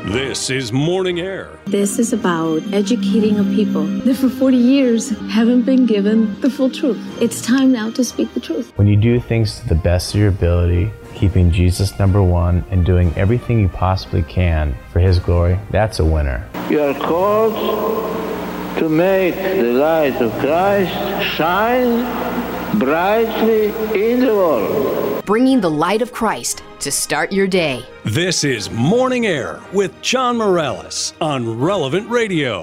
This is Morning Air. This is about educating a people that for 40 years haven't been given the full truth. It's time now to speak the truth. When you do things to the best of your ability, keeping Jesus number one and doing everything you possibly can for His glory, that's a winner. You are called to make the light of Christ shine brightly in the world. Bringing the light of Christ to start your day. This is Morning Air with John Morales on Relevant Radio.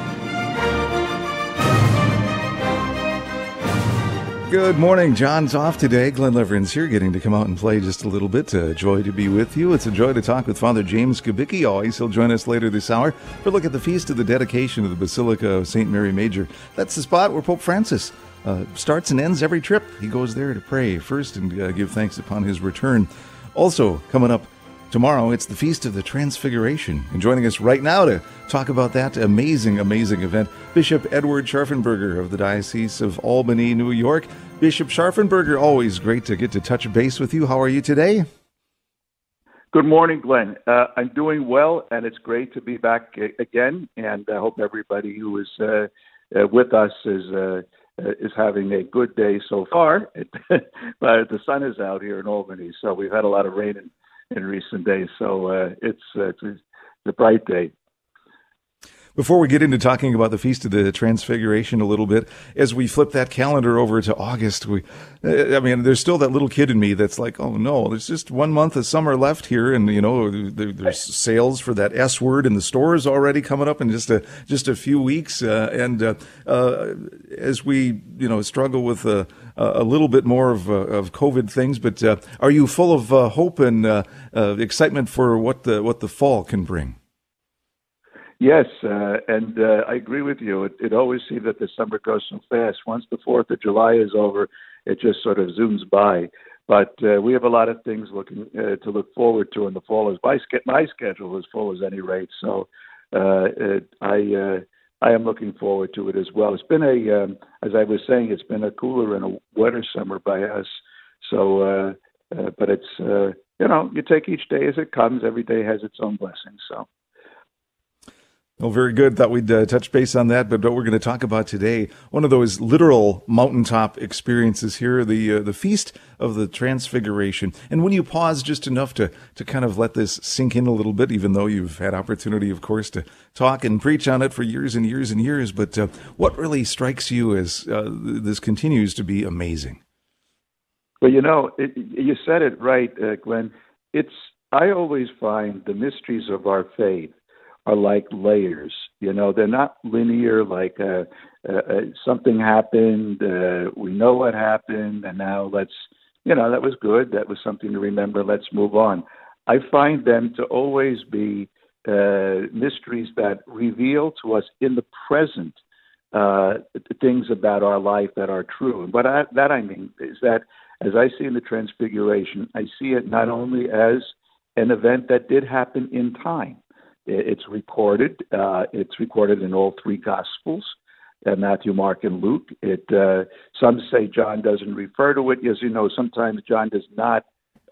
Good morning. John's off today. Glenn Leveren's here, getting to come out and play just a little bit. A joy to be with you. It's a joy to talk with Father James Kubicki. Always, he'll join us later this hour for a look at the feast of the dedication of the Basilica of St. Mary Major. That's the spot where Pope Francis starts and ends every trip. He goes there to pray first and give thanks upon his return. Also, coming up tomorrow, it's the Feast of the Transfiguration. And joining us right now to talk about that amazing, amazing event, Bishop Edward Scharfenberger of the Diocese of Albany, New York. Bishop Scharfenberger, always great to get to touch base with you. How are you today? Good morning, Glenn. I'm doing well, and it's great to be back again. And I hope everybody who is with us is having a good day so far. But the sun is out here in Albany, so we've had a lot of rain in recent days. So it's a bright day. Before we get into talking about the Feast of the Transfiguration a little bit, as we flip that calendar over to August, there's still that little kid in me that's like, oh no, there's just 1 month of summer left here, and there's sales for that S word in the stores already coming up in just a few weeks, and as we struggle with a little bit more of COVID things, but are you full of hope and excitement for what the fall can bring? Yes, and I agree with you. It always seems that the summer goes so fast. Once the 4th of July is over, it just sort of zooms by. But we have a lot of things to look forward to in the fall. My schedule is full at any rate, so I am looking forward to it as well. It's been as I was saying, it's been a cooler and a wetter summer by us. So, but it's you take each day as it comes. Every day has its own blessings. So. Well, very good. Thought we'd touch base on that, but what we're going to talk about today, one of those literal mountaintop experiences here, the Feast of the Transfiguration. And when you pause just enough to kind of let this sink in a little bit, even though you've had opportunity, of course, to talk and preach on it for years and years and years, but what really strikes you as this continues to be amazing? Well, you said it right, Glenn. I always find the mysteries of our faith are like layers. They're not linear, like something happened, we know what happened, and now that was good, that was something to remember, let's move on. I find them to always be mysteries that reveal to us in the present things about our life that are true. And what I mean is that as I see in the Transfiguration, I see it not only as an event that did happen in time. It's recorded. It's recorded in all three Gospels, Matthew, Mark, and Luke. Some say John doesn't refer to it. As you know, sometimes John does not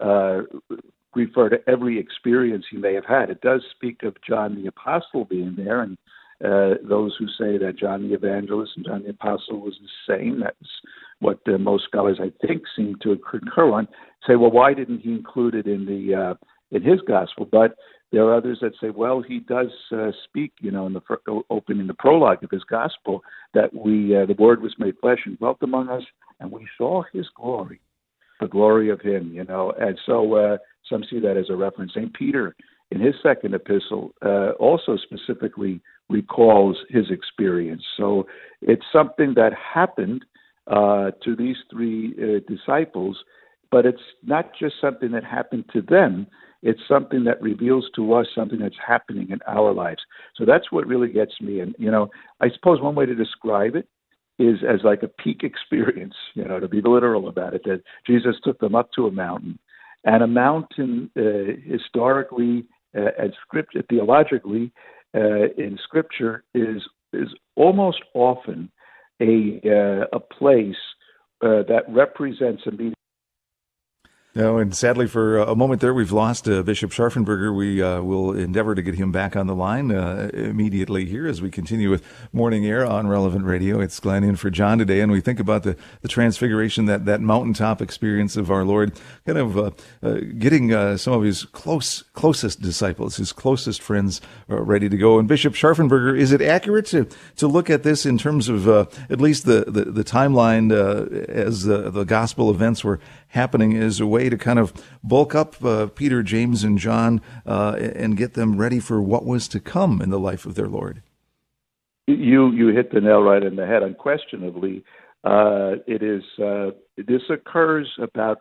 refer to every experience he may have had. It does speak of John the Apostle being there, and those who say that John the Evangelist and John the Apostle was the same. That's what most scholars, I think, seem to concur on. Say, well, why didn't he include it in his Gospel? But there are others that say, well, he does speak, in the opening, the prologue of his gospel, that the Word was made flesh and dwelt among us, and we saw his glory, the glory of him, And so some see that as a reference. St. Peter, in his second epistle, also specifically recalls his experience. So it's something that happened to these three disciples, but it's not just something that happened to them. It's something that reveals to us something that's happening in our lives. So that's what really gets me. And, I suppose one way to describe it is as like a peak experience, to be literal about it, that Jesus took them up to a mountain. And a mountain, historically and theologically, in Scripture, is almost often a place that represents a meaning. No, and sadly, for a moment there, we've lost Bishop Scharfenberger. We will endeavor to get him back on the line immediately here as we continue with Morning Air on Relevant Radio. It's Glenn in for John today, and we think about the transfiguration, that mountaintop experience of our Lord, kind of getting some of his closest disciples, his closest friends ready to go. And Bishop Scharfenberger, is it accurate to look at this in terms of at least the timeline as the gospel events were happening as a way to kind of bulk up Peter, James, and John and get them ready for what was to come in the life of their Lord? You hit the nail right in the head. Unquestionably, it is. This occurs about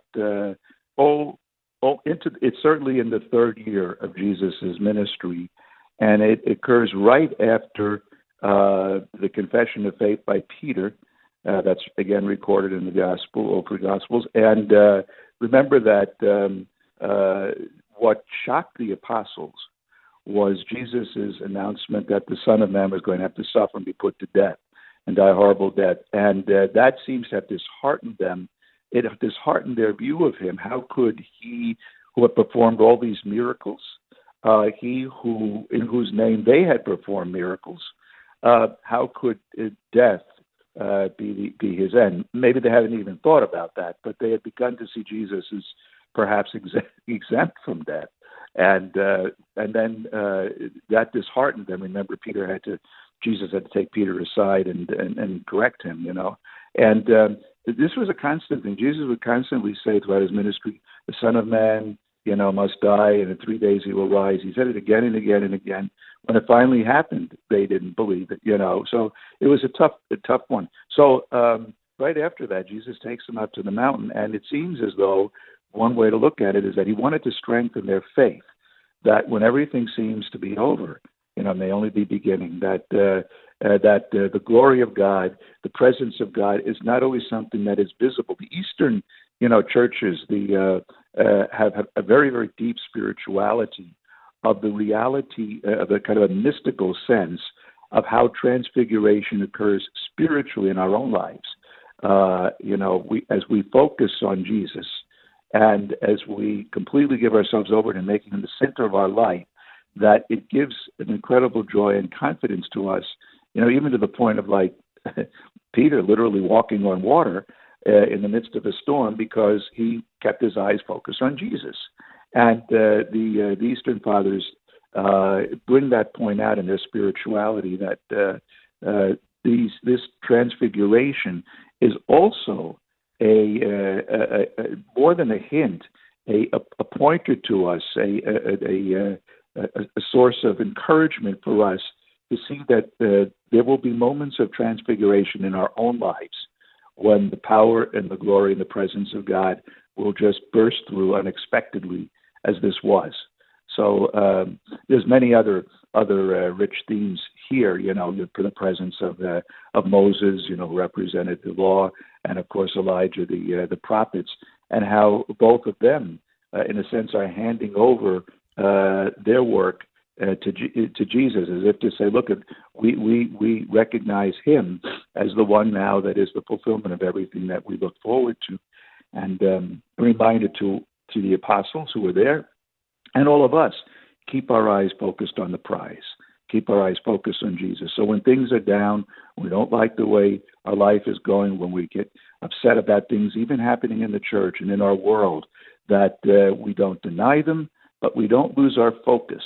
it's certainly in the third year of Jesus' ministry, and it occurs right after the confession of faith by Peter. That's again recorded in the three Gospels. And remember that what shocked the apostles was Jesus' announcement that the Son of Man was going to have to suffer and be put to death and die a horrible death. And that seems to have disheartened them. It disheartened their view of him. How could he, who had performed all these miracles, he in whose name they had performed miracles, how could death be his end? Maybe they hadn't even thought about that, but they had begun to see Jesus as perhaps exempt from death, and then that disheartened them. Remember, Jesus had to take Peter aside and correct him, and this was a constant thing. Jesus would constantly say throughout his ministry, "The Son of Man, must die, and in 3 days he will rise." He said it again and again and again. When it finally happened, they didn't believe it, So it was a tough one. So right after that, Jesus takes them up to the mountain, and it seems as though one way to look at it is that he wanted to strengthen their faith, that when everything seems to be over, may only be beginning, that the glory of God, the presence of God, is not always something that is visible. The Eastern, churches, have a very, very deep spirituality of the reality, of a kind of a mystical sense of how transfiguration occurs spiritually in our own lives. As we focus on Jesus and as we completely give ourselves over to making him the center of our life, that it gives an incredible joy and confidence to us, even to the point of like Peter literally walking on water in the midst of a storm because he kept his eyes focused on Jesus. And the Eastern Fathers bring that point out in their spirituality, that this transfiguration is also a more than a hint, a pointer to us, a source of encouragement for us to see that there will be moments of transfiguration in our own lives when the power and the glory and the presence of God will just burst through unexpectedly, as this was. So there's many other rich themes here, for the presence of Moses, who represented the law, and of course Elijah, the prophets, and how both of them, in a sense, are handing over their work to Jesus, as if to say, look, we recognize him as the one now that is the fulfillment of everything that we look forward to. And a reminder to the apostles who were there and all of us, keep our eyes focused on the prize. Keep our eyes focused on Jesus. So when things are down, we don't like the way our life is going, when we get upset about things even happening in the church and in our world, that we don't deny them, but we don't lose our focus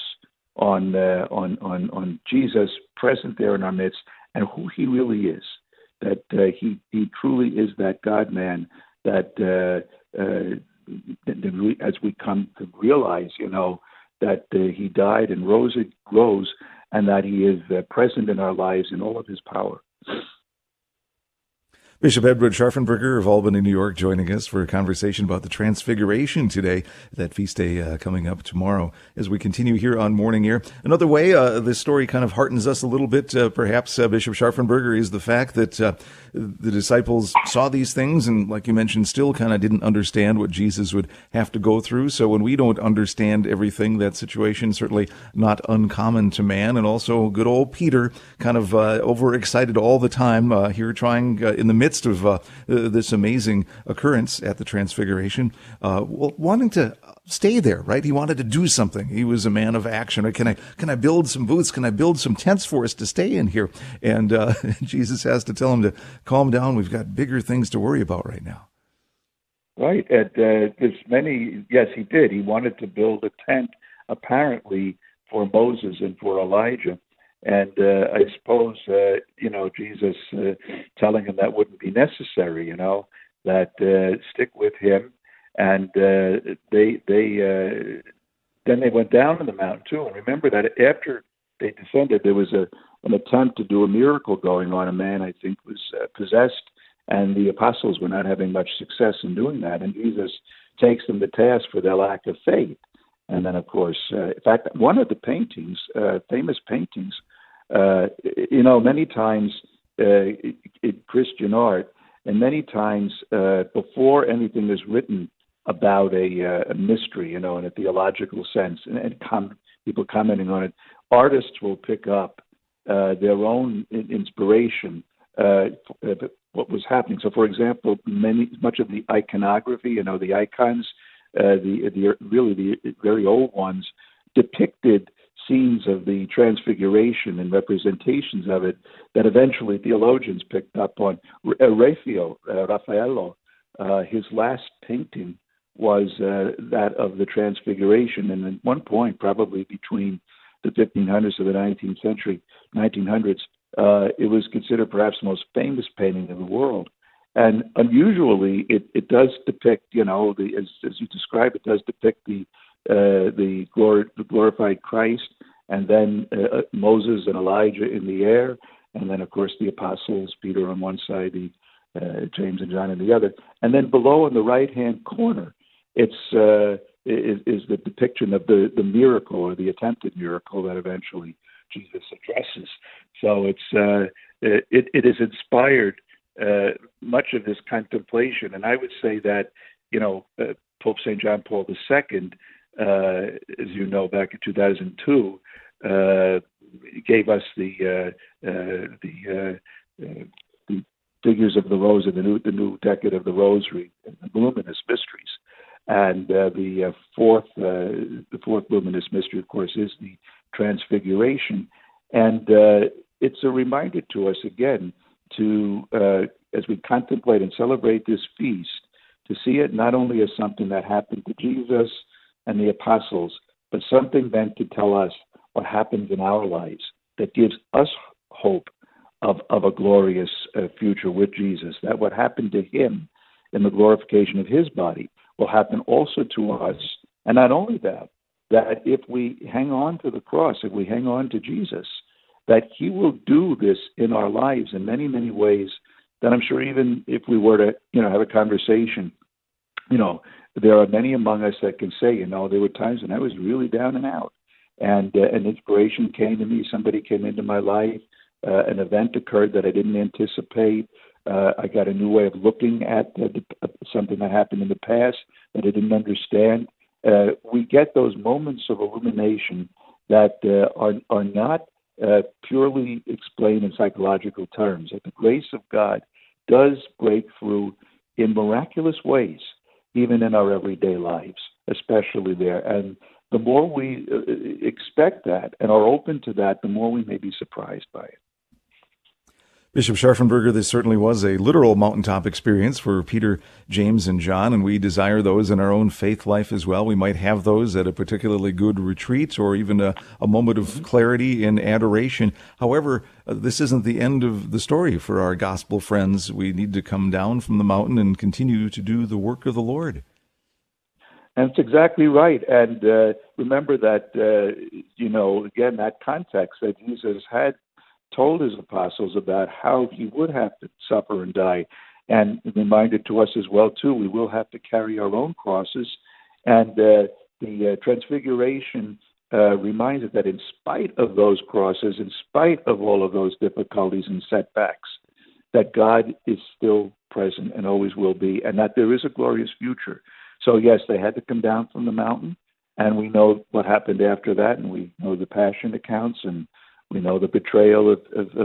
on Jesus present there in our midst and who he really is. That he truly is that God-man that as we come to realize, that he died and rose, and that he is present in our lives in all of his power. Bishop Edward Scharfenberger of Albany, New York, joining us for a conversation about the Transfiguration today, that feast day coming up tomorrow as we continue here on Morning Air. Another way this story kind of heartens us a little bit, perhaps, Bishop Scharfenberger, is the fact that the disciples saw these things and, like you mentioned, still kind of didn't understand what Jesus would have to go through. So when we don't understand everything, that situation certainly not uncommon to man. And also good old Peter, kind of overexcited all the time here, trying in the midst midst of this amazing occurrence at the Transfiguration, wanting to stay there, right? He wanted to do something. He was a man of action. Can I build some booths? Can I build some tents for us to stay in here? And Jesus has to tell him to calm down. We've got bigger things to worry about right now. Right. There's many. Yes, he did. He wanted to build a tent, apparently, for Moses and for Elijah. And I suppose, Jesus telling him that wouldn't be necessary, that stick with him. And then they went down to the mountain too. And remember that after they descended, there was an attempt to do a miracle going on. A man, I think, was possessed, and the apostles were not having much success in doing that. And Jesus takes them to task for their lack of faith. And then, of course, in fact, one of the paintings, famous paintings, many times in Christian art, and many times before anything is written about a mystery, in a theological sense, and people commenting on it, artists will pick up their own inspiration, what was happening. So, for example, much of the iconography, the icons, the very old ones, depicted scenes of the Transfiguration and representations of it that eventually theologians picked up on. Raffaello, his last painting was that of the Transfiguration, and at one point, probably between the 1500s and the 1900s, it was considered perhaps the most famous painting in the world. And unusually, it does depict, as you describe, it does depict the glorified Christ, and then Moses and Elijah in the air, and then, of course, the apostles, Peter on one side, James and John on the other. And then below in the right-hand corner, is the depiction of the miracle or the attempted miracle that eventually Jesus addresses. So it has inspired much of this contemplation, and I would say that Pope St. John Paul II, as you know, back in 2002, gave us the figures of the Rose of the new decade of the Rosary, and the luminous mysteries. And the fourth luminous mystery, of course, is the Transfiguration. And it's a reminder to us, again, to, as we contemplate and celebrate this feast, to see it not only as something that happened to Jesus and the apostles, but something then to tell us what happens in our lives that gives us hope of a glorious future with Jesus, that what happened to him in the glorification of his body will happen also to us. And not only that if we hang on to the cross, if we hang on to Jesus, that he will do this in our lives in many, many ways that I'm sure even if we were to, have a conversation, there are many among us that can say, there were times when I was really down and out, and an inspiration came to me, somebody came into my life, an event occurred that I didn't anticipate. I got a new way of looking at something that happened in the past that I didn't understand. We get those moments of illumination that are not purely explained in psychological terms. That the grace of God does break through in miraculous ways, even in our everyday lives, especially there. And the more we expect that and are open to that, the more we may be surprised by it. Bishop Scharfenberger, this certainly was a literal mountaintop experience for Peter, James, and John, and we desire those in our own faith life as well. We might have those at a particularly good retreat or even a moment of clarity in adoration. However, this isn't the end of the story for our gospel friends. We need to come down from the mountain and continue to do the work of the Lord. That's exactly right. And remember that, again, that context that Jesus had told his apostles about how he would have to suffer and die, and reminded to us as well, too, we will have to carry our own crosses. And the Transfiguration reminds us that in spite of those crosses, in spite of all of those difficulties and setbacks, that God is still present and always will be, and that there is a glorious future. So, yes, they had to come down from the mountain, and we know what happened after that, and we know the passion accounts, and we know the betrayal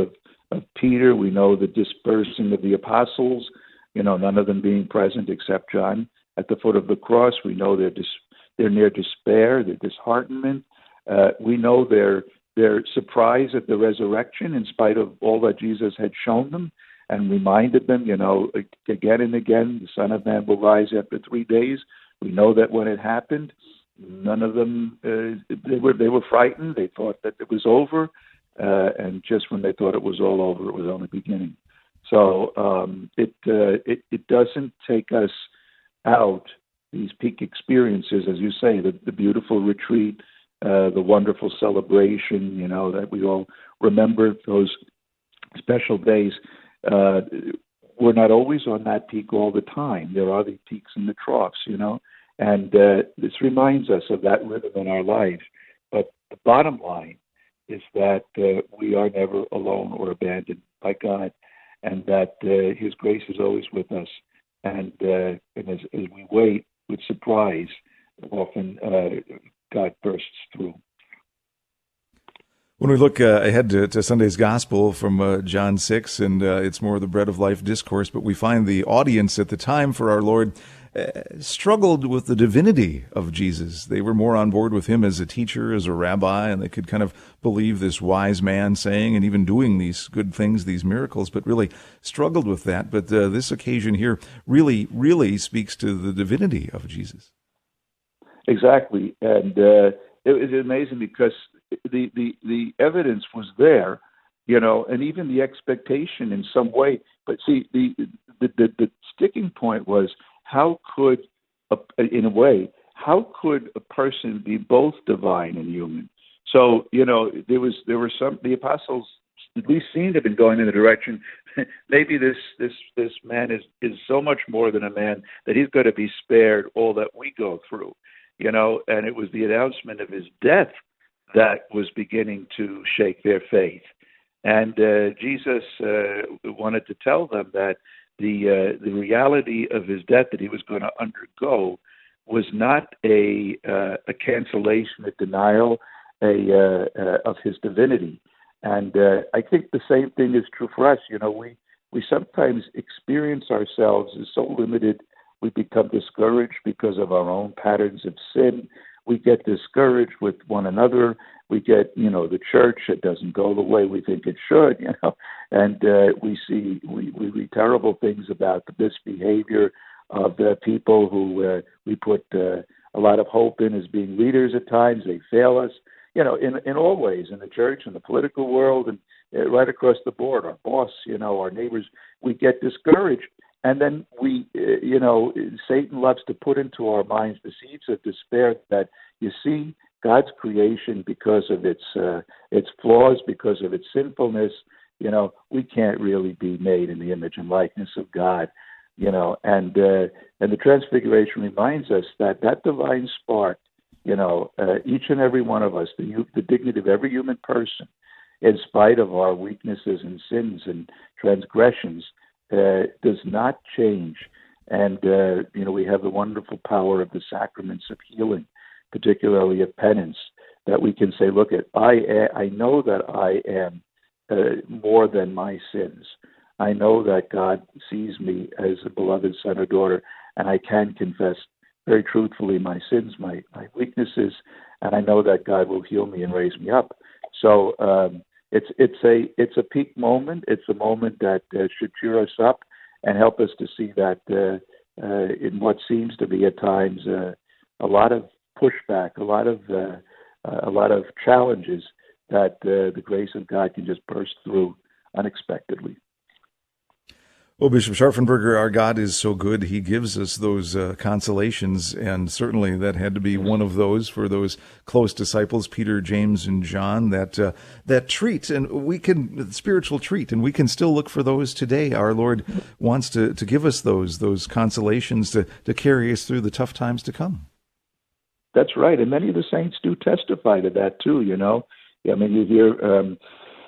of Peter. We know the dispersing of the apostles, none of them being present except John at the foot of the cross. We know they're near despair, their disheartenment. We know their surprise at the resurrection in spite of all that Jesus had shown them and reminded them, again and again, the Son of Man will rise after 3 days. We know that when it happened, none of them, they were frightened. They thought that it was over. And just when they thought it was all over, it was only beginning. So it doesn't take us out, these peak experiences, as you say, the beautiful retreat, the wonderful celebration, that we all remember, those special days. We're not always on that peak all the time. There are the peaks and the troughs, and this reminds us of that rhythm in our life. But the bottom line is that we are never alone or abandoned by God, and that His grace is always with us. And as we wait with surprise, often God bursts through. When we look ahead to Sunday's Gospel from John 6, and it's more of the bread of life discourse, but we find the audience at the time for our Lord struggled with the divinity of Jesus. They were more on board with him as a teacher, as a rabbi, and they could kind of believe this wise man saying and even doing these good things, these miracles, but really struggled with that. But this occasion here really, really speaks to the divinity of Jesus. Exactly. And it was amazing because the evidence was there, and even the expectation in some way. But see, the sticking point was, how could a person be both divine and human? So, there were the apostles at least seemed to have been going in the direction, maybe this man is so much more than a man that he's going to be spared all that we go through, and it was the announcement of his death that was beginning to shake their faith. And Jesus wanted to tell them that the reality of his death that he was going to undergo was not a cancellation, a denial of his divinity. And I think the same thing is true for us. We sometimes experience ourselves as so limited, we become discouraged because of our own patterns of sin. We get discouraged with one another. We get, the church, it doesn't go the way we think it should, and we read terrible things about the misbehavior of the people who we put a lot of hope in as being leaders at times. They fail us, in all ways, in the church, in the political world, and right across the board, our boss, our neighbors. We get discouraged. And then we, Satan loves to put into our minds the seeds of despair that, you see, God's creation, because of its flaws, because of its sinfulness, we can't really be made in the image and likeness of God, and the Transfiguration reminds us that divine spark, each and every one of us, the dignity of every human person, in spite of our weaknesses and sins and transgressions, does not change. And, we have the wonderful power of the sacraments of healing, particularly of penance, that we can say, look, I know that I am more than my sins. I know that God sees me as a beloved son or daughter, and I can confess very truthfully my sins, my weaknesses, and I know that God will heal me and raise me up. So it's a peak moment. It's a moment that should cheer us up and help us to see that in what seems to be at times a lot of pushback, a lot of challenges, that the grace of God can just burst through unexpectedly. Well, Bishop Scharfenberger, our God is so good. He gives us those consolations, and certainly that had to be one of those for those close disciples, Peter, James, and John, that treat, and spiritual treat, and we can still look for those today. Our Lord wants to give us those consolations to carry us through the tough times to come. That's right, and many of the saints do testify to that too, I mean, you hear...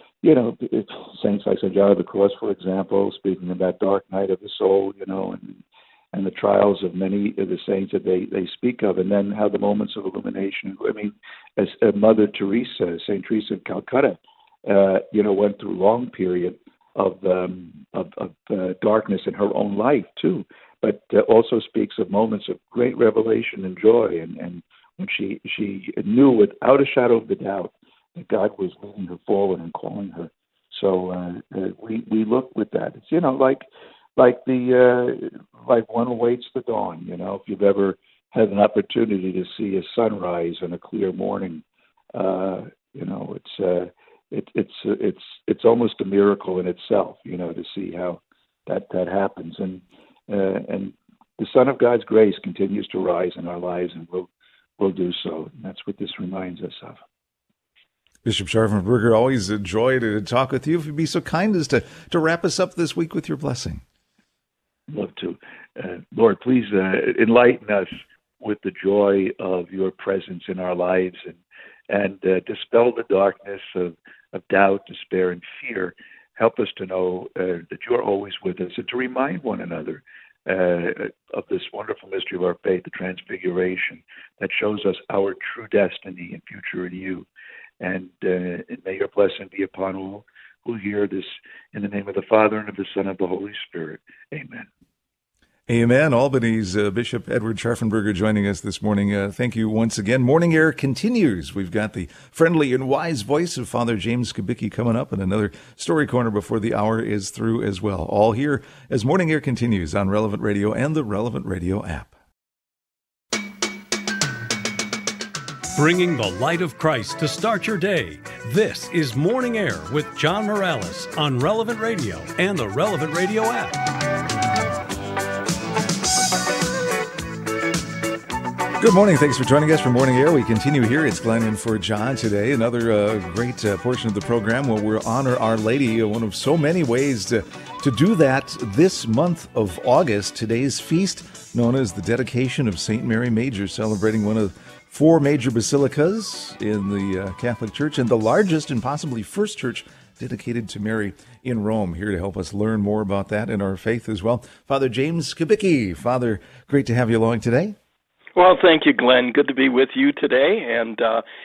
saints like St. John of the Cross, for example, speaking of that dark night of the soul, and the trials of many of the saints that they speak of, and then how the moments of illumination. I mean, as Mother Teresa, St. Teresa of Calcutta, went through long period darkness in her own life too, but also speaks of moments of great revelation and joy, and when she knew without a shadow of a doubt that God was leading her forward and calling her. So we look with that. It's like one awaits the dawn. If you've ever had an opportunity to see a sunrise on a clear morning, it's almost a miracle in itself. To see how that happens, and the Son of God's grace continues to rise in our lives, and will do so. And that's what this reminds us of. Bishop Scharfenberger, always a joy to talk with you. If you'd be so kind as to wrap us up this week with your blessing. Love to. Lord, please enlighten us with the joy of your presence in our lives, and dispel the darkness of doubt, despair, and fear. Help us to know that you're always with us, and to remind one another of this wonderful mystery of our faith, the Transfiguration, that shows us our true destiny and future in you. And may your blessing be upon all who hear this, in the name of the Father, and of the Son, and of the Holy Spirit. Amen. Amen. Albany's Bishop Edward Scharfenberger joining us this morning. Thank you once again. Morning Air continues. We've got the friendly and wise voice of Father James Kubicki coming up, and another story corner before the hour is through as well. All here as Morning Air continues on Relevant Radio and the Relevant Radio app. Bringing the light of Christ to start your day. This is Morning Air with John Morales on Relevant Radio and the Relevant Radio app. Good morning. Thanks for joining us for Morning Air. We continue here. It's Glenn in for John today. Another great portion of the program where we'll honor Our Lady, one of so many ways to do that this month of August. Today's feast, known as the dedication of St. Mary Major, celebrating one of 4 major basilicas in the Catholic Church, and the largest and possibly first church dedicated to Mary in Rome. Here to help us learn more about that and our faith as well, Father James Kubicki. Father, great to have you along today. Well, thank you, Glenn. Good to be with you today. And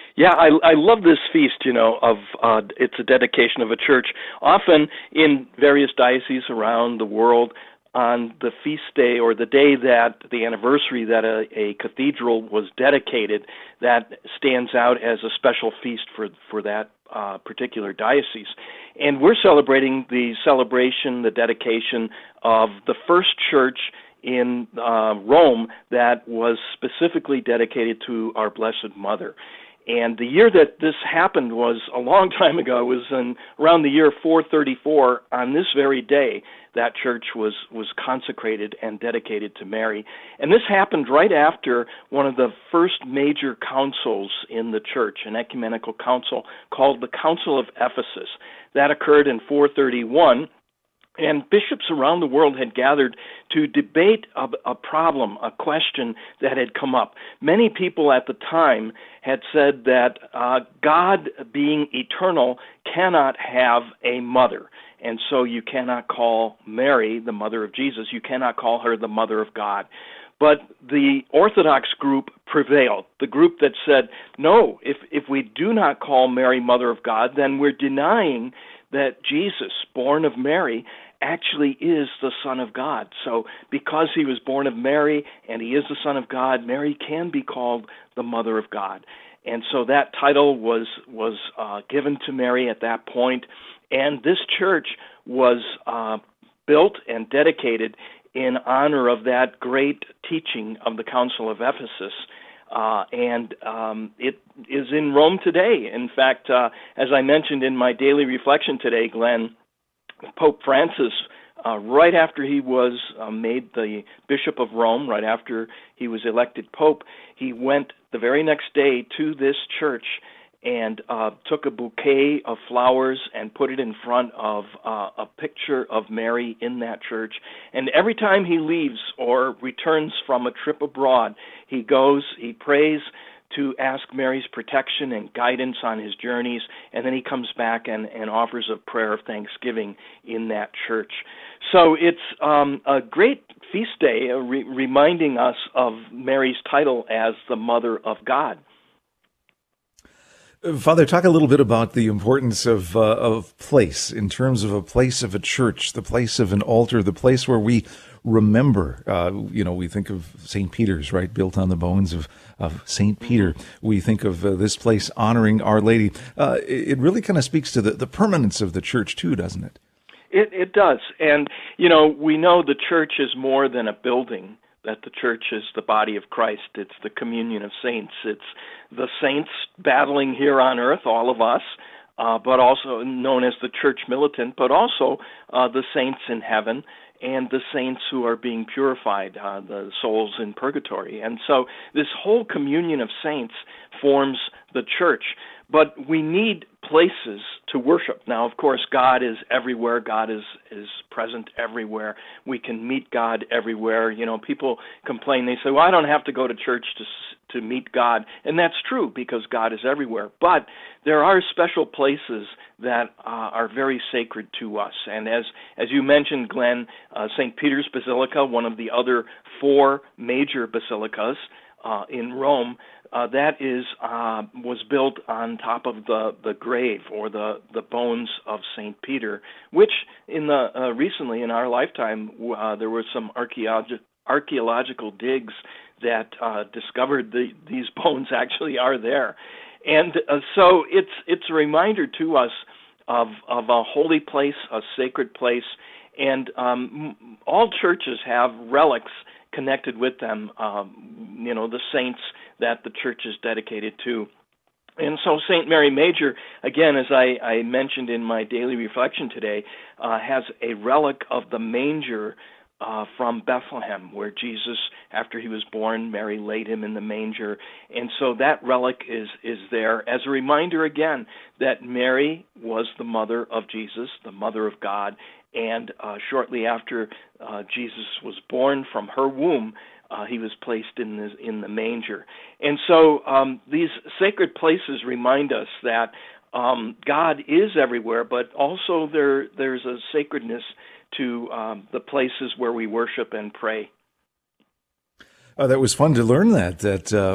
I love this feast, of it's a dedication of a church. Often in various dioceses around the world, on the feast day, or the day that the anniversary that a cathedral was dedicated, that stands out as a special feast for that particular diocese. And we're celebrating the dedication of the first church in Rome that was specifically dedicated to our Blessed Mother. And the year that this happened was a long time ago. It was around the year 434. On this very day, that church was consecrated and dedicated to Mary. And this happened right after one of the first major councils in the church, an ecumenical council called the Council of Ephesus. That occurred in 431. And bishops around the world had gathered to debate a problem, a question that had come up. Many people at the time had said that God, being eternal, cannot have a mother. And so you cannot call Mary the mother of Jesus. You cannot call her the mother of God. But the Orthodox group prevailed, the group that said, no, if we do not call Mary mother of God, then we're denying that Jesus, born of Mary, actually is the Son of God. So because he was born of Mary and he is the Son of God, Mary can be called the Mother of God. And so that title was given to Mary at that point. And this church was built and dedicated in honor of that great teaching of the Council of Ephesus. And it is in Rome today. In fact, as I mentioned in my daily reflection today, Glenn, Pope Francis, right after he was made the Bishop of Rome, right after he was elected Pope, he went the very next day to this church and took a bouquet of flowers and put it in front of a picture of Mary in that church. And every time he leaves or returns from a trip abroad, he goes, he prays to ask Mary's protection and guidance on his journeys, and then he comes back and offers a prayer of thanksgiving in that church. So it's a great feast day reminding us of Mary's title as the Mother of God. Father, talk a little bit about the importance of place in terms of a place of a church, the place of an altar, the place where we remember. We think of St. Peter's, right, built on the bones of St. Peter. We think of this place honoring Our Lady. It really kind of speaks to the permanence of the church, too, doesn't it? It does. And, we know the church is more than a building, that the church is the body of Christ. It's the communion of saints. It's the saints battling here on earth, all of us, but also known as the church militant, but also the saints in heaven and the saints who are being purified, the souls in purgatory. And so this whole communion of saints forms the church. But we need places to worship. Now, of course, God is everywhere. God is present everywhere. We can meet God everywhere. People complain. They say, well, I don't have to go to church to meet God. And that's true because God is everywhere. But there are special places that are very sacred to us. And as you mentioned, Glenn, St. Peter's Basilica, one of the other 4 major basilicas in Rome, that was built on top of the grave or the bones of St. Peter, which recently in our lifetime there were some archaeological digs that discovered these bones actually are there, and so it's a reminder to us of a holy place, a sacred place, and all churches have relics connected with them, the saints that the church is dedicated to. And so St. Mary Major, again, as I mentioned in my daily reflection today, has a relic of the manger from Bethlehem, where Jesus, after he was born, Mary laid him in the manger. And so that relic is there as a reminder, again, that Mary was the mother of Jesus, the mother of God, and shortly after Jesus was born from her womb, he was placed in the manger. And so these sacred places remind us that God is everywhere, but also there's a sacredness to the places where we worship and pray. That was fun to learn that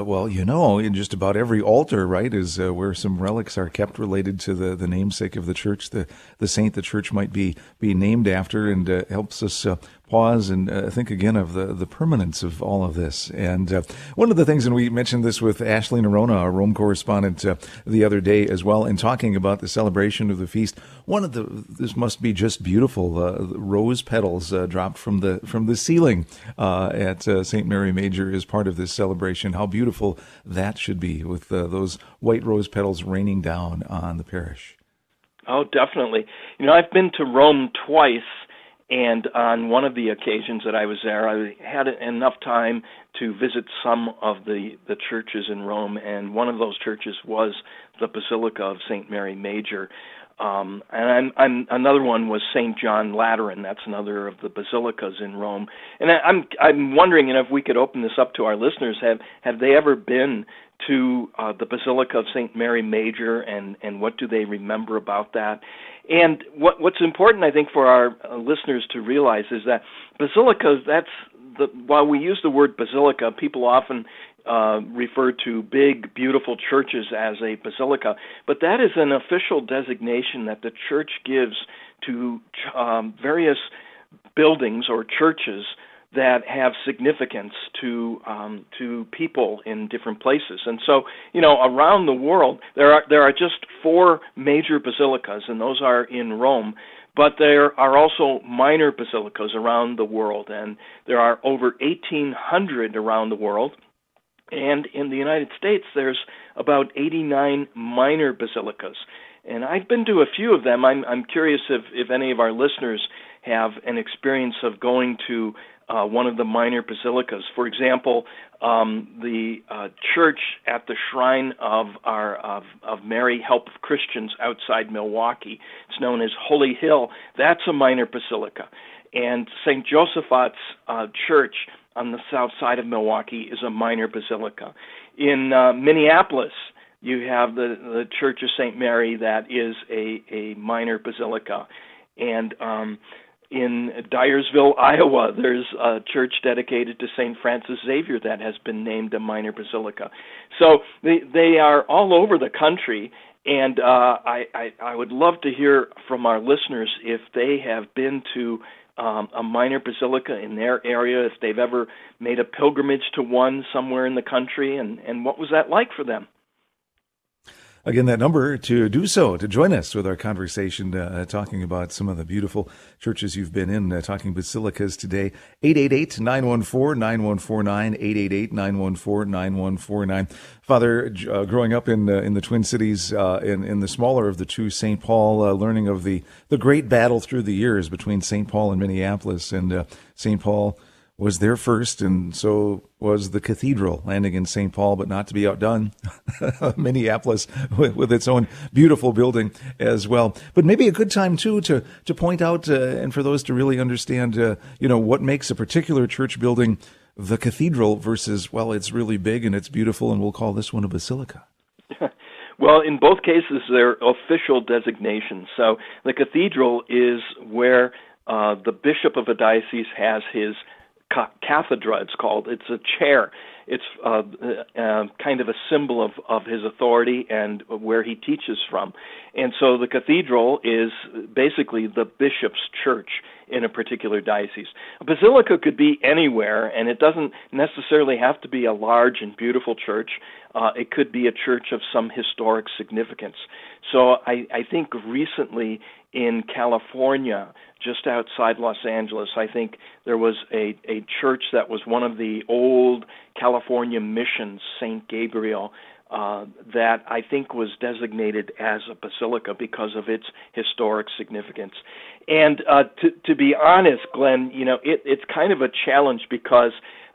in just about every altar, right, is where some relics are kept related to the namesake of the church, the saint the church might be named after, and helps us pause and think again of the permanence of all of this. And one of the things, and we mentioned this with Ashley Nerona, our Rome correspondent, the other day as well, in talking about the celebration of the feast, this must be just beautiful, rose petals dropped from the ceiling at St. Mary Major is part of this celebration. How beautiful that should be, with those white rose petals raining down on the parish. Oh, definitely. I've been to Rome twice, and on one of the occasions that I was there, I had enough time to visit some of the churches in Rome, and one of those churches was the Basilica of St. Mary Major. And another one was St. John Lateran. That's another of the basilicas in Rome. And I'm wondering, if we could open this up to our listeners, have they ever been to the Basilica of St. Mary Major, and what do they remember about that? And what's important, I think, for our listeners to realize is that basilicas, while we use the word basilica, people often refer to big, beautiful churches as a basilica, but that is an official designation that the church gives to various buildings or churches that have significance to people in different places. And so, around the world, there are just 4 major basilicas, and those are in Rome. But there are also minor basilicas around the world, and there are over 1,800 around the world. And in the United States, there's about 89 minor basilicas. And I've been to a few of them. I'm curious if any of our listeners have an experience of going to one of the minor basilicas. For example, the church at the shrine of Mary, Help of Christians outside Milwaukee. It's known as Holy Hill. That's a minor basilica. And St. Josaphat's church on the south side of Milwaukee is a minor basilica. In Minneapolis, you have the Church of St. Mary that is a minor basilica. And in Dyersville, Iowa, there's a church dedicated to St. Francis Xavier that has been named a minor basilica. So they are all over the country, and I would love to hear from our listeners if they have been to a minor basilica in their area, if they've ever made a pilgrimage to one somewhere in the country, and what was that like for them? Again, that number to do so, to join us with our conversation, talking about some of the beautiful churches you've been in, talking basilicas today, 888-914-9149, 888-914-9149. Father, growing up in the Twin Cities, in the smaller of the two, St. Paul, learning of the great battle through the years between St. Paul and Minneapolis, and St. Paul was there first, and so was the cathedral, landing in St. Paul, but not to be outdone. Minneapolis with its own beautiful building as well. But maybe a good time, too, to point out, and for those to really understand, what makes a particular church building the cathedral versus, well, it's really big and it's beautiful, and we'll call this one a basilica. Well, in both cases, they're official designations. So the cathedral is where the bishop of a diocese has his cathedra, it's called. It's a chair. It's kind of a symbol of his authority and where he teaches from. And so the cathedral is basically the bishop's church in a particular diocese. A basilica could be anywhere, and it doesn't necessarily have to be a large and beautiful church. It could be a church of some historic significance. So I think recently in California, just outside Los Angeles, I think there was a church that was one of the old California missions, St. Gabriel, that I think was designated as a basilica because of its historic significance. And to be honest, Glenn, it's kind of a challenge because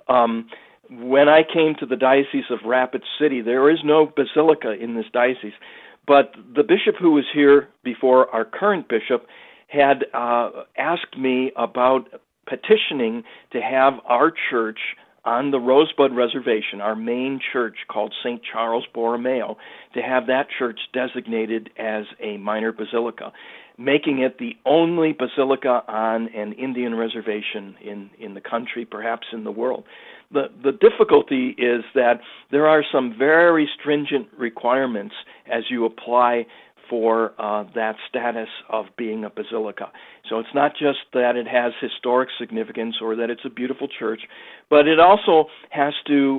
when I came to the Diocese of Rapid City, there is no basilica in this diocese. But the bishop who was here before our current bishop had asked me about petitioning to have our church on the Rosebud Reservation, our main church called St. Charles Borromeo, to have that church designated as a minor basilica, making it the only basilica on an Indian reservation in the country, perhaps in the world. The difficulty is that there are some very stringent requirements as you apply for that status of being a basilica. So it's not just that it has historic significance or that it's a beautiful church, but it also has to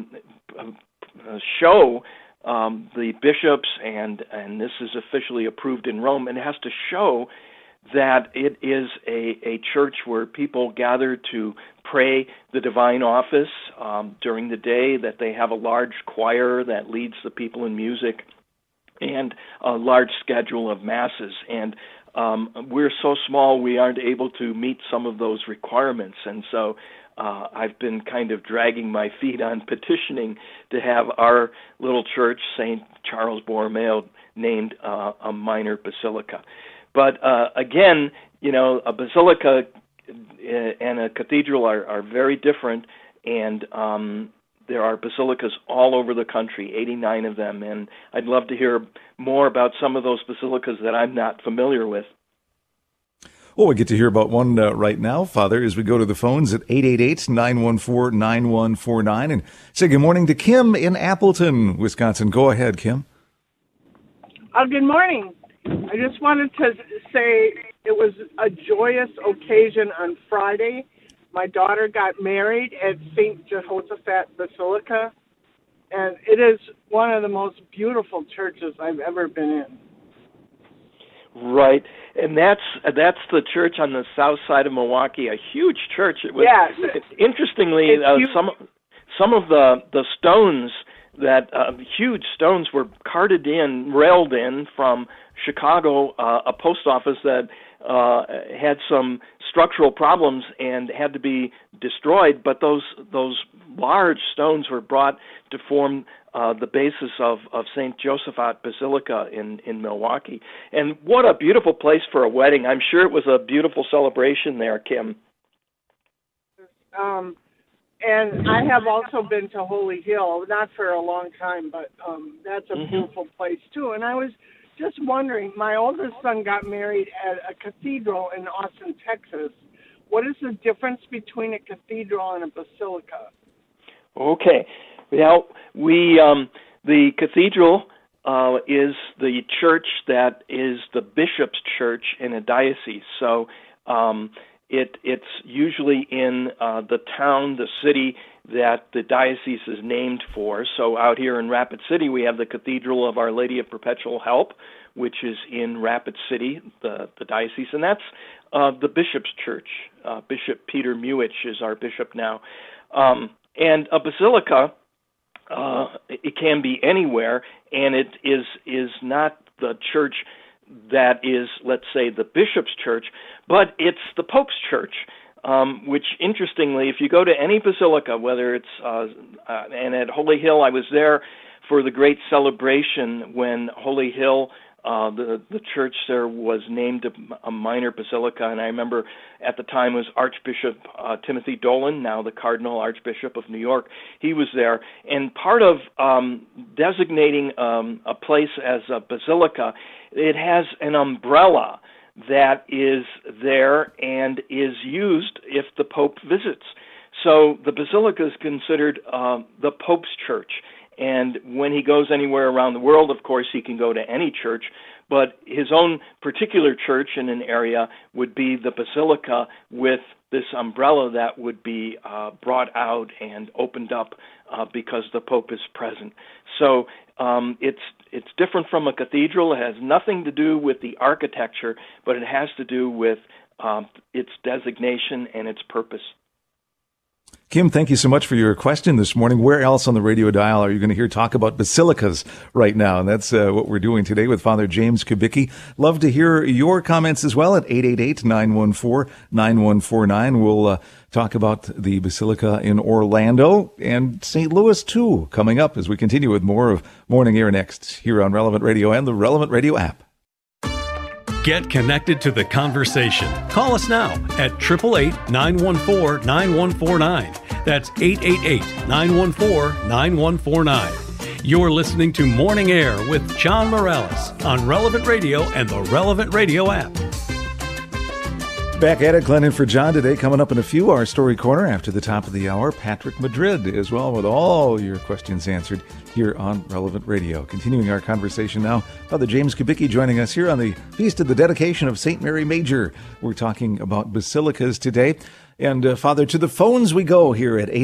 show the bishops, and this is officially approved in Rome, and it has to show that it is a church where people gather to pray the divine office during the day, that they have a large choir that leads the people in music, and a large schedule of masses. And we're so small we aren't able to meet some of those requirements. And so I've been kind of dragging my feet on petitioning to have our little church, St. Charles Borromeo, named a minor basilica. But again, a basilica and a cathedral are very different, and there are basilicas all over the country, 89 of them, and I'd love to hear more about some of those basilicas that I'm not familiar with. Well, we get to hear about one right now, Father, as we go to the phones at 888-914-9149 and say good morning to Kim in Appleton, Wisconsin. Go ahead, Kim. Good morning. I just wanted to say it was a joyous occasion on Friday. My daughter got married at St. Jehoshaphat Basilica, and it is one of the most beautiful churches I've ever been in. Right, and that's the church on the south side of Milwaukee, a huge church. It was, yes. Interestingly, some of the stones, that huge stones, were railed in from Chicago, a post office that had some structural problems and had to be destroyed, but those large stones were brought to form the basis of St. Josaphat Basilica in Milwaukee. And what a beautiful place for a wedding. I'm sure it was a beautiful celebration there, Kim. And I have also been to Holy Hill, not for a long time, but that's a beautiful place too. And I was Just wondering, my oldest son got married at a cathedral in Austin, Texas. What is the difference between a cathedral and a basilica? Okay. Well, the cathedral is the church that is the bishop's church in a diocese. So it's usually in the town, the city that the diocese is named for. So out here in Rapid City, we have the Cathedral of Our Lady of Perpetual Help, which is in Rapid City, the diocese, and that's the bishop's church. Bishop Peter Muich is our bishop now. And a basilica, it can be anywhere, and it is not the church that is, let's say, the bishop's church, but it's the Pope's church, which, interestingly, if you go to any basilica, whether it's, and at Holy Hill, I was there for the great celebration when Holy Hill, the church there was named a minor basilica, and I remember at the time was Archbishop Timothy Dolan, now the Cardinal Archbishop of New York. He was there, and part of designating a place as a basilica, it has an umbrella that is there and is used if the Pope visits. So the basilica is considered the Pope's church. And when he goes anywhere around the world, of course, he can go to any church, but his own particular church in an area would be the basilica with this umbrella that would be brought out and opened up because the Pope is present. So it's different from a cathedral. It has nothing to do with the architecture, but it has to do with its designation and its purpose. Kim, thank you so much for your question this morning. Where else on the radio dial are you going to hear talk about basilicas right now? And that's what we're doing today with Father James Kubicki. Love to hear your comments as well at 888-914-9149. We'll talk about the Basilica in Orlando and St. Louis, too, coming up as we continue with more of Morning Air next here on Relevant Radio and the Relevant Radio app. Get connected to the conversation. Call us now at 888-914-9149. That's 888-914-9149. You're listening to Morning Air with John Morales on Relevant Radio and the Relevant Radio app. Back at it, Glenn, and for John today. Coming up in a few, our Story Corner after the top of the hour. Patrick Madrid as well, with all your questions answered here on Relevant Radio. Continuing our conversation now, Father James Kubicki joining us here on the Feast of the Dedication of St. Mary Major. We're talking about basilicas today. And Father, to the phones we go here at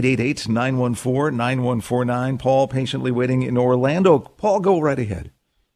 888-914-9149. Paul patiently waiting in Orlando. Paul, go right ahead.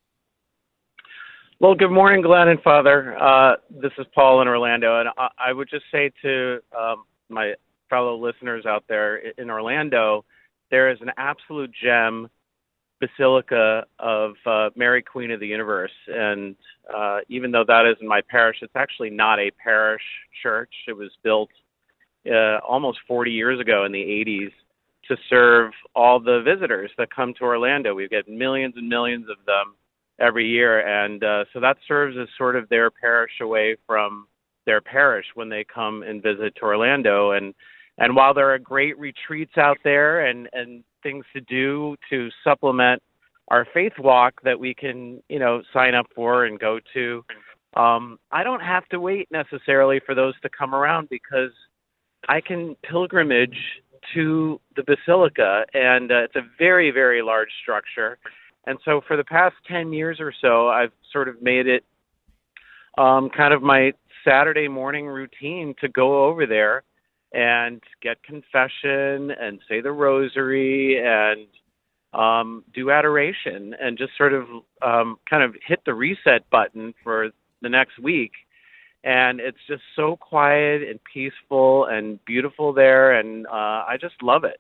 Well, good morning, Glenn and Father. This is Paul in Orlando, and I would just say to my fellow listeners out there in Orlando, there is an absolute gem basilica of Mary, Queen of the Universe, and even though that isn't my parish, it's actually not a parish church. It was built almost 40 years ago in the 80s to serve all the visitors that come to Orlando. We get millions and millions of them every year, and so that serves as sort of their parish away from their parish when they come and visit to Orlando. And while there are great retreats out there and things to do to supplement our faith walk that we can, sign up for and go to, I don't have to wait necessarily for those to come around because I can pilgrimage to the Basilica, and it's a very, very large structure. And so for the past 10 years or so, I've sort of made it kind of my Saturday morning routine to go over there and get confession and say the rosary and do adoration and just sort of kind of hit the reset button for the next week. And it's just so quiet and peaceful and beautiful there, and I just love it.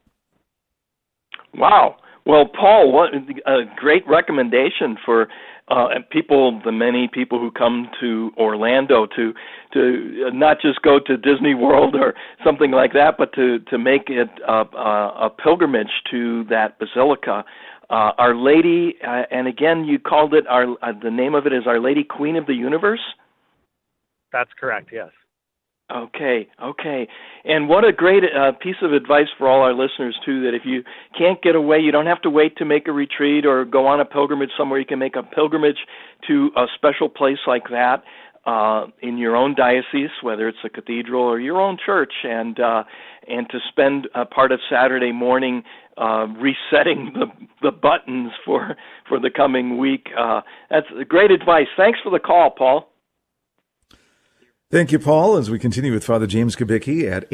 Wow. Well, Paul, what a great recommendation for people, the many people who come to Orlando to not just go to Disney World or something like that, but to make it a pilgrimage to that basilica. Our Lady, and again, you called it, the name of it is Our Lady Queen of the Universe? That's correct, yes. Okay. And what a great piece of advice for all our listeners, too, that if you can't get away, you don't have to wait to make a retreat or go on a pilgrimage somewhere. You can make a pilgrimage to a special place like that in your own diocese, whether it's a cathedral or your own church, and to spend a part of Saturday morning resetting the buttons for the coming week. That's great advice. Thanks for the call, Paul. Thank you, Paul, as we continue with Father James Kubicki at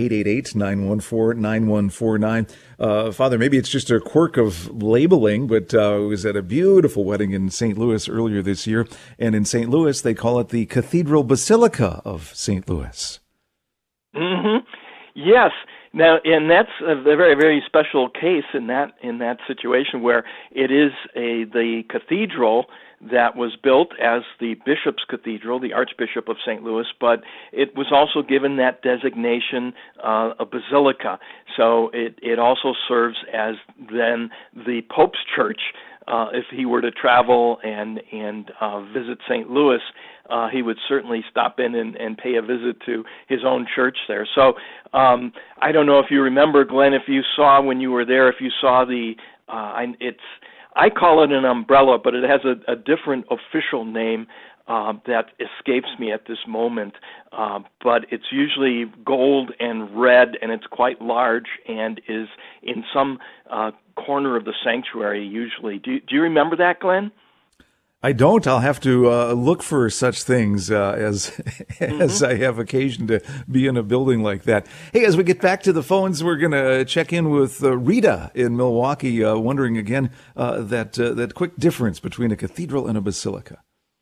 888-914-9149. Father, maybe it's just a quirk of labeling, but I was at a beautiful wedding in St. Louis earlier this year, and in St. Louis they call it the Cathedral Basilica of St. Louis. Mm-hmm. Yes. Now, and that's a very, very special case in that situation where it is the cathedral that was built as the Bishop's Cathedral, the Archbishop of St. Louis, but it was also given that designation, a basilica. So it also serves as then the Pope's Church. If he were to travel and visit St. Louis, he would certainly stop in and pay a visit to his own church there. So I don't know if you remember, Glenn, if you saw when you were there, if you saw I call it an umbrella, but it has a different official name that escapes me at this moment. But it's usually gold and red, and it's quite large and is in some corner of the sanctuary usually. Do you remember that, Glenn? I don't. I'll have to look for such things as I have occasion to be in a building like that. Hey, as we get back to the phones, we're going to check in with Rita in Milwaukee, wondering again that quick difference between a cathedral and a basilica.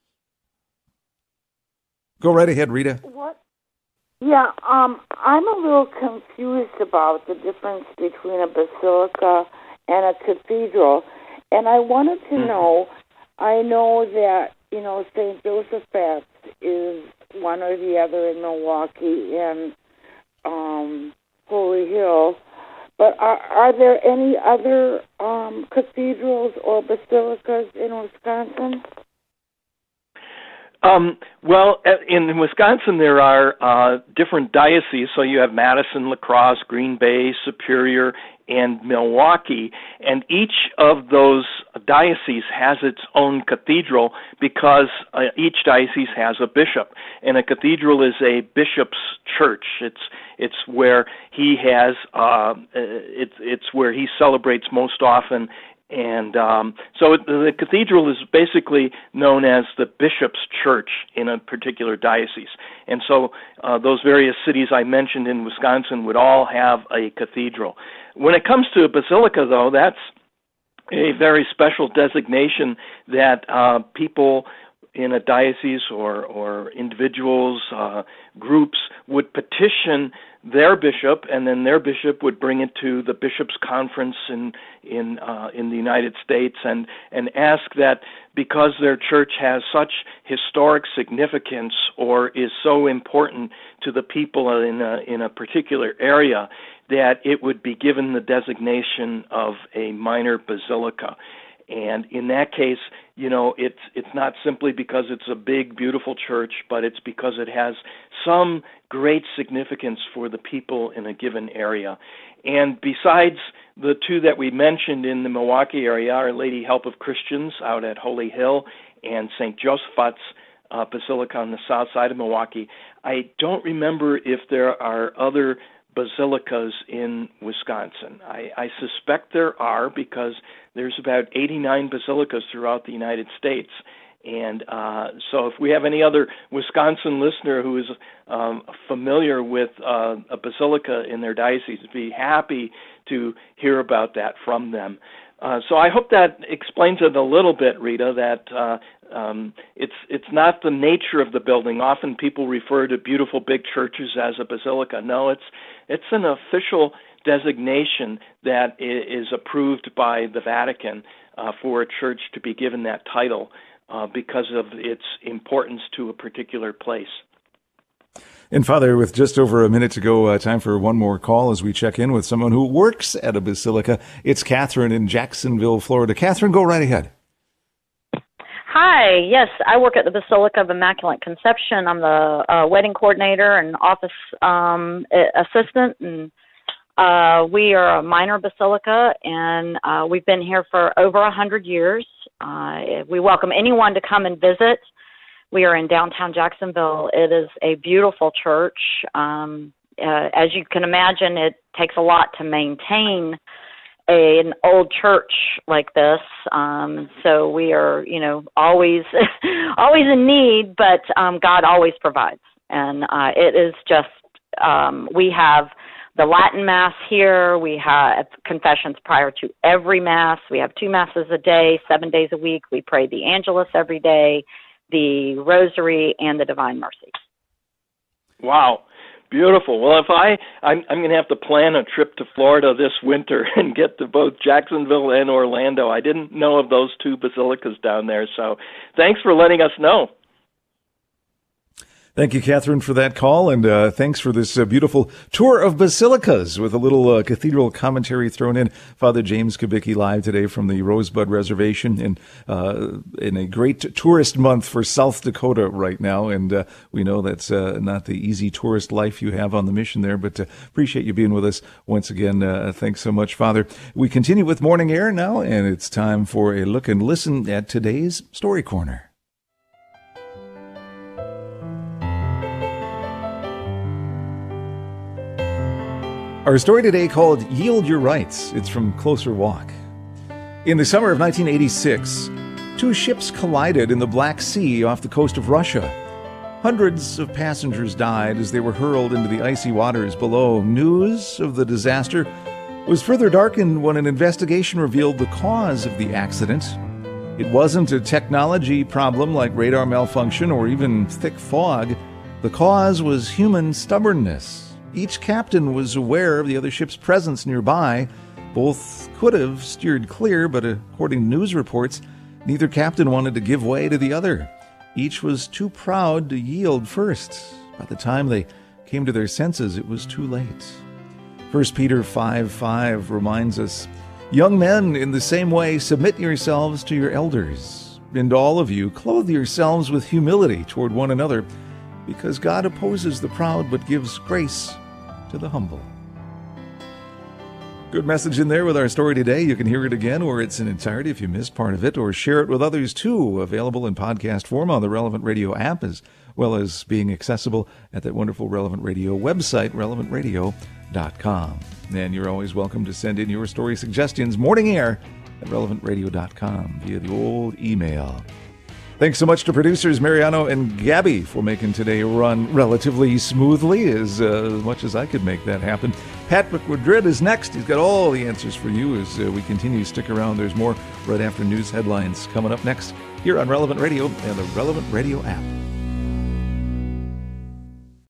Go right ahead, Rita. What? Yeah, I'm a little confused about the difference between a basilica and a cathedral, and I wanted to know. I know that, St. Joseph's is one or the other in Milwaukee and Holy Hill, but are there any other cathedrals or basilicas in Wisconsin? Well, in Wisconsin there are different dioceses, so you have Madison, La Crosse, Green Bay, Superior, and Milwaukee, and each of those dioceses has its own cathedral because each diocese has a bishop, and a cathedral is a bishop's church. It's where he has it's where he celebrates most often. And so the cathedral is basically known as the bishop's church in a particular diocese. And so those various cities I mentioned in Wisconsin would all have a cathedral. When it comes to a basilica, though, that's a very special designation that people in a diocese or individuals, groups would petition their bishop, and then their bishop would bring it to the bishops' conference in the United States and ask that because their church has such historic significance or is so important to the people in a particular area that it would be given the designation of a minor basilica. And in that case, it's not simply because it's a big, beautiful church, but it's because it has some great significance for the people in a given area. And besides the two that we mentioned in the Milwaukee area, Our Lady Help of Christians out at Holy Hill and St. Joseph's Basilica on the south side of Milwaukee, I don't remember if there are other basilicas in Wisconsin. I suspect there are because there's about 89 basilicas throughout the United States. And so if we have any other Wisconsin listener who is familiar with a basilica in their diocese, I'd be happy to hear about that from them. So I hope that explains it a little bit, Rita, that it's not the nature of the building. Often people refer to beautiful big churches as a basilica. No, it's an official designation that is approved by the Vatican for a church to be given that title because of its importance to a particular place. And Father, with just over a minute to go, time for one more call as we check in with someone who works at a basilica. It's Catherine in Jacksonville, Florida. Catherine, go right ahead. Hi. Yes, I work at the Basilica of Immaculate Conception. I'm the wedding coordinator and office assistant, and we are a minor basilica, and we've been here for over 100 years. We welcome anyone to come and visit. We are in downtown Jacksonville. It is a beautiful church. As you can imagine, it takes a lot to maintain an old church like this. So we are, always in need, but God always provides. And it is just, we have the Latin Mass here. We have confessions prior to every Mass. We have 2 Masses a day, 7 days a week. We pray the Angelus every day, the Rosary, and the Divine Mercy. Wow. Beautiful. Well, I'm going to have to plan a trip to Florida this winter and get to both Jacksonville and Orlando. I didn't know of those 2 basilicas down there, so thanks for letting us know. Thank you, Catherine, for that call, and thanks for this beautiful tour of basilicas with a little cathedral commentary thrown in. Father James Kubicki live today from the Rosebud Reservation in a great tourist month for South Dakota right now, and we know that's not the easy tourist life you have on the mission there, but appreciate you being with us once again. Thanks so much, Father. We continue with Morning Air now, and it's time for a look and listen at today's Story Corner. Our story today called Yield Your Rights. It's from Closer Walk. In the summer of 1986, 2 ships collided in the Black Sea off the coast of Russia. Hundreds of passengers died as they were hurled into the icy waters below. News of the disaster was further darkened when an investigation revealed the cause of the accident. It wasn't a technology problem like radar malfunction or even thick fog. The cause was human stubbornness. Each captain was aware of the other ship's presence nearby. Both could have steered clear, but according to news reports, neither captain wanted to give way to the other. Each was too proud to yield first. By the time they came to their senses, it was too late. 1 Peter 5:5 reminds us, "Young men, in the same way, submit yourselves to your elders. And all of you, clothe yourselves with humility toward one another, because God opposes the proud but gives grace to the humble." Good message in there with our story today. You can hear it again or its in entirety if you missed part of it, or share it with others too. Available in podcast form on the Relevant Radio app, as well as being accessible at that wonderful Relevant Radio website, relevantradio.com. And you're always welcome to send in your story suggestions, morningair@relevantradio.com, via the old email. Thanks so much to producers Mariano and Gabby for making today run relatively smoothly, as much as I could make that happen. Patrick Madrid is next. He's got all the answers for you as we continue to stick around. There's more right after news headlines coming up next here on Relevant Radio and the Relevant Radio app.